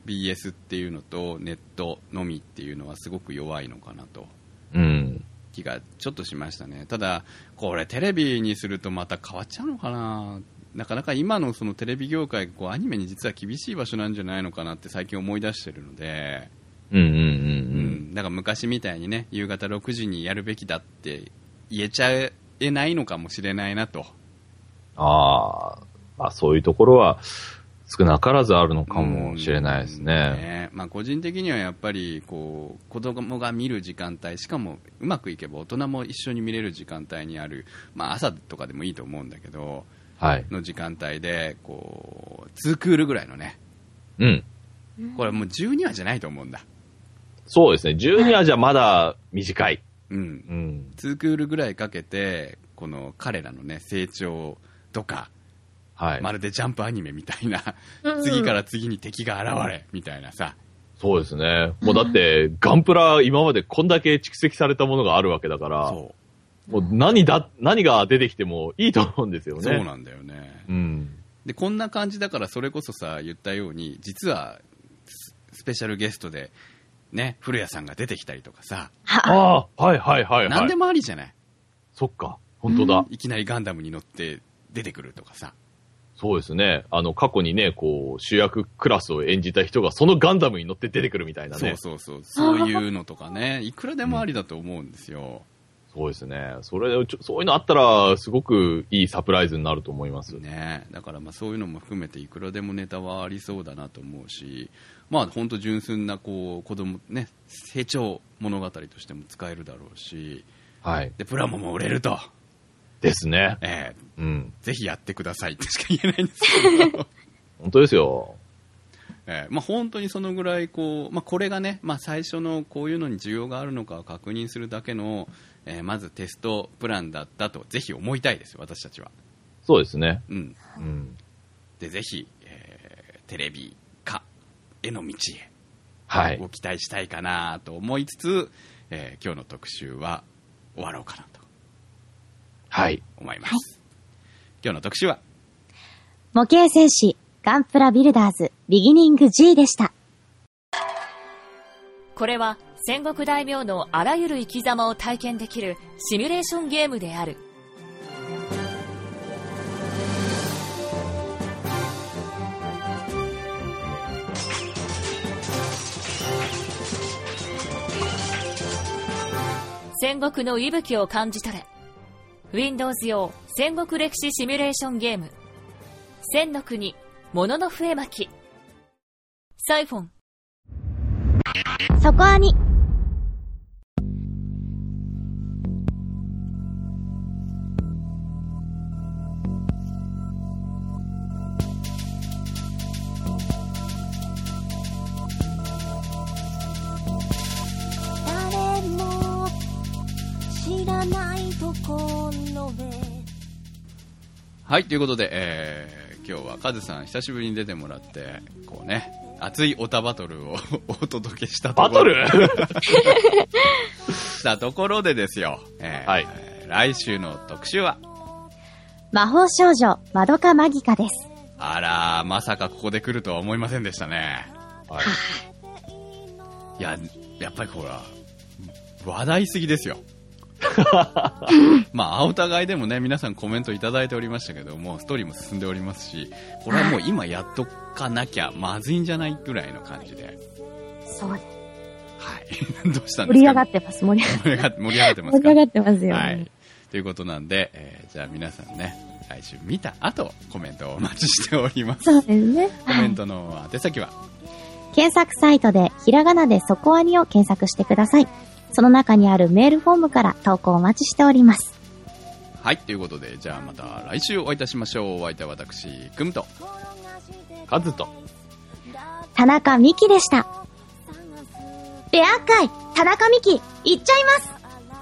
BS っていうのとネットのみっていうのはすごく弱いのかなと、気がちょっとしましたね。ただこれテレビにするとまた変わっちゃうのかな。なかなか今のそのテレビ業界、アニメに実は厳しい場所なんじゃないのかなって最近思い出してるので、だから昔みたいにね、夕方6時にやるべきだって言えちゃえないのかもしれないなと。 まあそういうところは少なからずあるのかもしれないですね。 まあ個人的にはやっぱりこう子供が見る時間帯、しかもうまくいけば大人も一緒に見れる時間帯にある、まあ朝とかでもいいと思うんだけど、の時間帯でこう2クールぐらいのね、これもう12話じゃないと思うんだ。 そうですね。12話じゃまだ短い。 2クールぐらいかけて、この彼らのね、成長とか、まるでジャンプアニメみたいな、次から次に敵が現れ、みたいなさ。 そうですね。もうだって、ガンプラ今までこんだけ蓄積されたものがあるわけだから、もう何が出てきてもいいと思うんですよね。 そうなんだよね。で、こんな感じだから、それこそさ、言ったように、実は、スペシャルゲストで、ね、古谷さんが出てきたりとかさ。 はい。 何でもありじゃない。 そっか。 本当だ。 いきなりガンダムに乗って出てくるとかさ。 そうですね。過去にね、こう、主役クラスを演じた人がそのガンダムに乗って出てくるみたいなね。 そういうのとかね、いくらでもありだと思うんですよ。 そうですね。そういうのあったら、すごくいいサプライズになると思います。 ね。だからまあそういうのも含めていくらでもネタはありそうだなと思うし、まあ本当純粋なこう子供ね、成長物語としても使えるだろうし、 はい。 でプラモも売れると。 ですね。 うん。ぜひやってくださいってしか言えないんですけど。 本当ですよ。 まあ本当にそのぐらいこう、まあこれがね、まあ最初のこういうのに需要があるのかを確認するだけの、まずテストプランだったとぜひ思いたいですよ、私たちは。 そうですね。 うん。うん。で、ぜひ、テレビ化への道へ。 はい。 を期待したいかなと思いつつ、今日の特集は終わろうかなと。 はい。 思います。はい、今日の特集は模型戦士ガンプラビルダーズビギニング G でした。 これは戦国大名のあらゆる生き様を体験できるシミュレーションゲームである。戦国の息吹を感じ取れ。Windows 用戦国歴史シミュレーションゲーム。千の国ものの笛巻き。サイフォン。 そこアニ。 誰も知らないところへ。 はい、ということで、今日はカズさん久しぶりに出てもらってこうね熱いオタバトルをお届けしたところバトルしたところでですよ、 はい、 来週の特集は魔法少女まどかマギカです。 あらまさかここで来るとは思いませんでしたね。はい、いややっぱりほら話題すぎですよ。まあお互いでもね皆さんコメントいただいておりましたけどもストーリーも進んでおりますしこれはもう今やっとかなきゃまずいんじゃないぐらいの感じで。 そうです。 はいどうしたんですか。 盛り上がってます。盛り上がってますか。盛り上がってますよ、ね。 はい。ということなんで、じゃあ皆さんね来週見た後コメントをお待ちしております。 そうですね。 コメントの宛先は、 検索サイトでひらがなでそこアニを検索してください。その中にあるメールフォームから投稿お待ちしております。 はい、ということでじゃあまた来週お会いいたしましょう。お相手は私クムとカズと田中美希でした。ベア会田中美希行っちゃいます。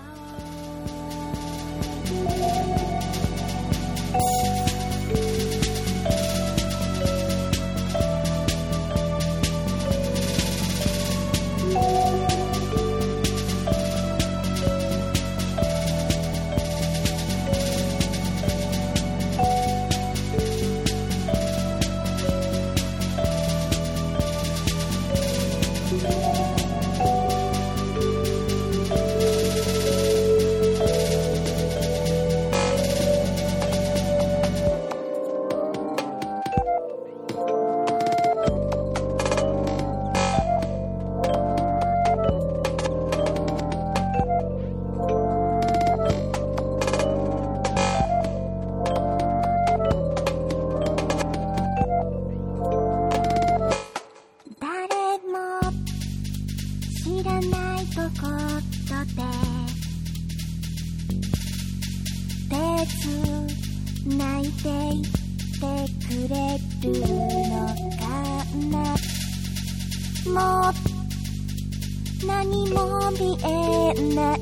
泣いていてくれるのかな。もう何も見えない、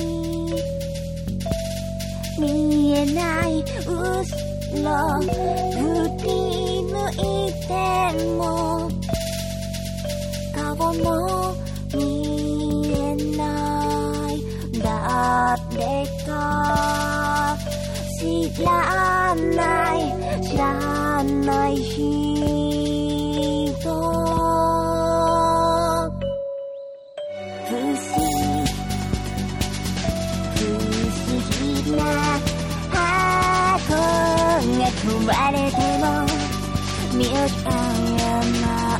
見えない後ろ振り向いても顔も見えない、誰か知らない人、不思議な振られてもミュージカルの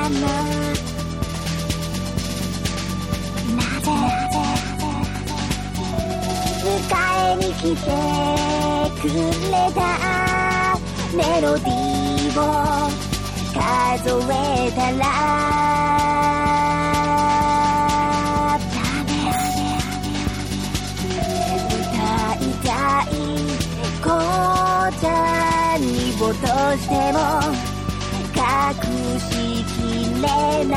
なぜ迎えに来てくれたメロディーを数えたら歌いたい紅茶に落としても隠しきれ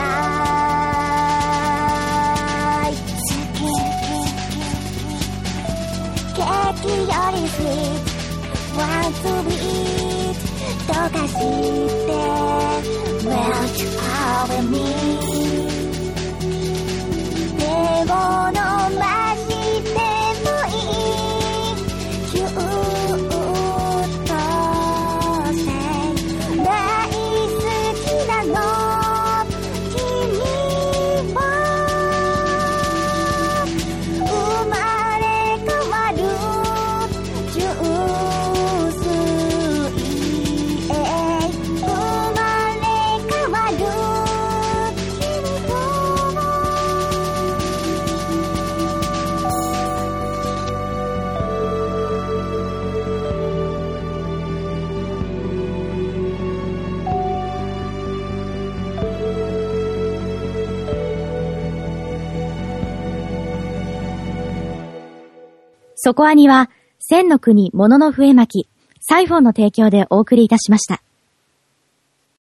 ないケーキよりスイートワンツービートとかしてMelt over me でも飲ましてもいいキューッとして大好きなの君は生まれ変わるジュースそこアニは、千の国ものの笛巻き、サイフォンの提供でお送りいたしました。